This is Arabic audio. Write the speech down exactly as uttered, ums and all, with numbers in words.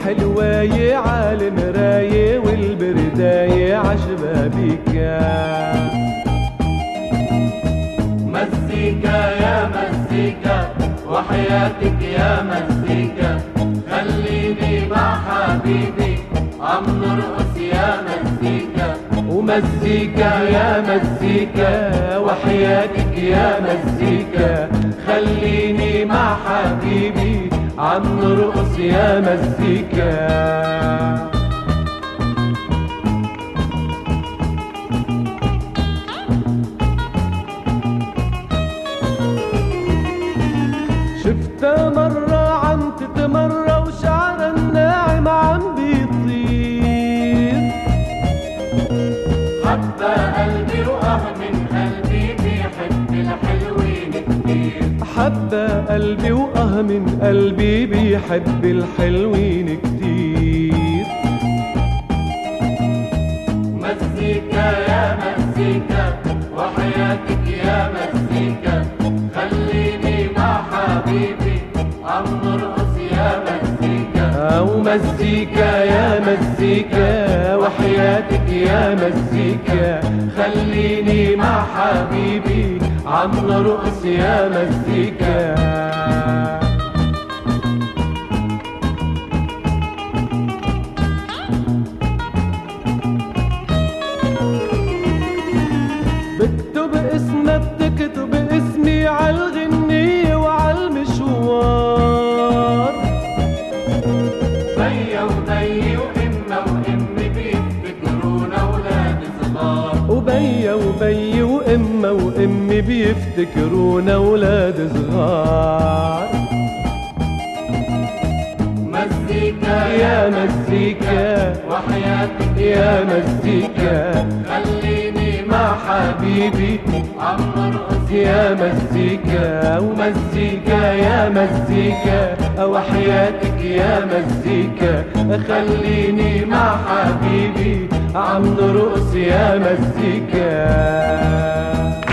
حلواية عالمراية والبرداية عشبابيكا. مزيكا يا مزيكا وحياتك يا مزيكا، خليني مع حبيبي عم نرقص يا مزيكا. ومزيكا يا مزيكا وحياتك يا مزيكا، خليني مع حبيبي عم نرقص يا مزيكا. شفتها مرة عم تتمرى وشعرها الناعم عم بيطير. حبة قلبي واه من قلبي بيحب الحلوين كتير. حبة قلبي واه من قلبي بيحب الحلوين كتير. مزيكا يا مزيكا وحياتك يا مزيكا، خليني مع حبيبي عم نرقص يا مزيكا. ومزيكا يا مزيكا وحياتك يا مزيكا، خليني مع حبيبي عم نرقص يا مزيكا. بكتب اسمك بتكتب اسمي عالغنية وعالمشوار. بيا وبي وإما وإمي بيفتكرونا ولاد صغار. وبيا وبي وإما وإمي بيفتكرونا ولاد صغار. مزيكا يا مزيكا وحياتك يا مزيكا، خليني مع حبيبي عم نرقص يا مزيكا. ومزيكا يا مزيكا وحياتك يا مزيكا، خليني مع حبيبي عم نرقص يا مزيكا.